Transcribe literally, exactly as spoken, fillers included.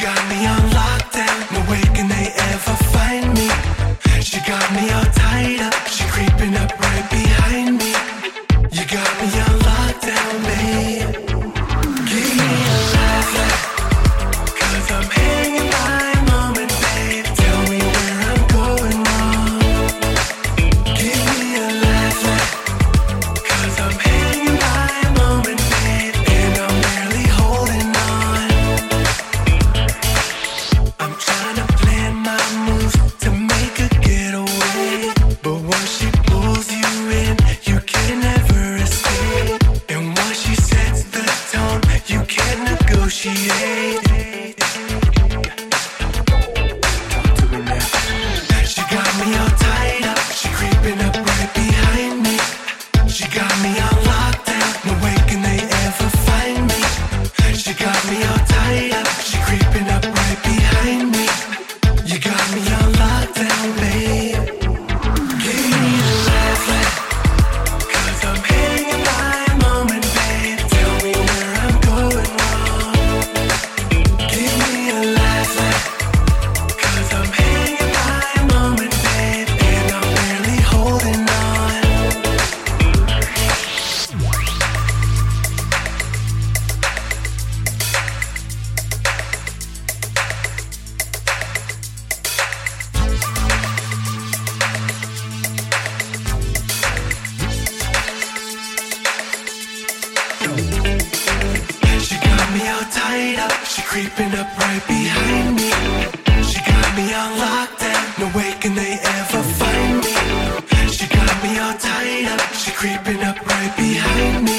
got me on lockdown, no way can they ever find me. She got me all tied up, she creeping up right behind me. You got me on lockdown, babe. Give me a laugh, laugh, cause I'm hanging by a moment, babe. Tell me where I'm going wrong. Give me a laugh, laugh, cause I'm hanging by a moment, babe, and I'm barely holding on. I'm trying to plan my moves to make a getaway, but once she pulls you in, you can never escape. And once she sets the tone, you can't negotiate. Talk to me now. She got me all tied up, she creeping up right behind me. She got me on lockdown, no way can they ever find me. She got me all tied up, she creeping up right behind me. You got me on lockdown, babe. Give me a laugh, laugh, cause I'm hanging by a moment, babe. Tell me where I'm going wrong. Give me a laugh, laugh, cause I'm hanging by a moment, babe, and I'm barely holding on. She got me all tied up, she creeping up right behind me. She got me on lockdown, no way can they ever find me. She got me all tied up, she creeping up right behind me.